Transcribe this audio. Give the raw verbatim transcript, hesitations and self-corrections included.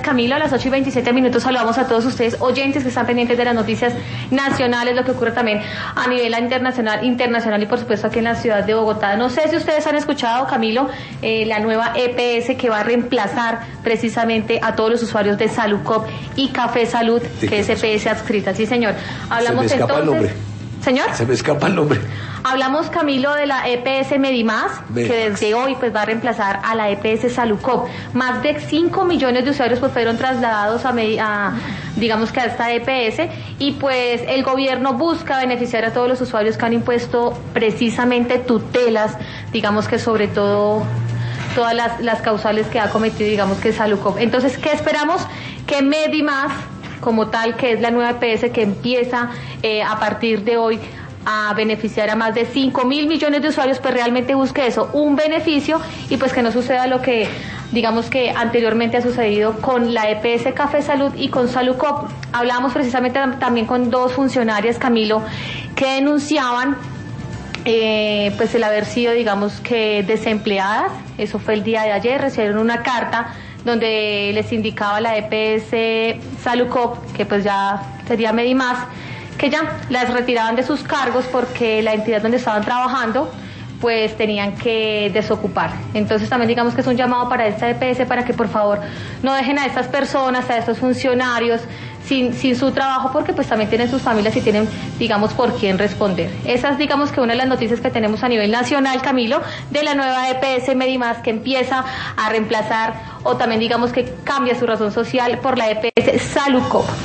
Camilo, a las ocho y veintisiete minutos saludamos a todos ustedes oyentes que están pendientes de las noticias nacionales, lo que ocurre también a nivel internacional, internacional y por supuesto aquí en la ciudad de Bogotá. No sé si ustedes han escuchado, Camilo, eh, la nueva E P S que va a reemplazar precisamente a todos los usuarios de Salucop y Café Salud, que es E P S adscrita. Sí, señor. Hablamos Se me escapa entonces... el nombre. ¿Señor? Se me escapa el nombre. Hablamos, Camilo, de la E P S Medimás, Medimas, que desde hoy pues va a reemplazar a la E P S Salucop. Más de cinco millones de usuarios pues fueron trasladados a, a digamos que a esta E P S, y pues el gobierno busca beneficiar a todos los usuarios que han impuesto precisamente tutelas, digamos que sobre todo todas las, las causales que ha cometido, digamos que Salucop. Entonces, ¿qué esperamos? Que Medimás, como tal, que es la nueva E P S que empieza eh, a partir de hoy a beneficiar a más de cinco mil millones de usuarios, pues realmente busque eso, un beneficio, y pues que no suceda lo que digamos que anteriormente ha sucedido con la E P S Café Salud y con Salucop. Hablábamos precisamente también con dos funcionarias, Camilo, que denunciaban eh, pues el haber sido, digamos que desempleadas. Eso fue el día de ayer, recibieron una carta donde les indicaba la E P S Salucop, que pues ya sería Medimás, que ya las retiraban de sus cargos porque la entidad donde estaban trabajando pues tenían que desocupar. Entonces también digamos que es un llamado para esta E P S para que por favor no dejen a estas personas, a estos funcionarios sin, sin su trabajo, porque pues también tienen sus familias y tienen digamos por quién responder. Esa es digamos que una de las noticias que tenemos a nivel nacional, Camilo, de la nueva E P S Medimás, que empieza a reemplazar o también digamos que cambia su razón social por la E P S Salucop.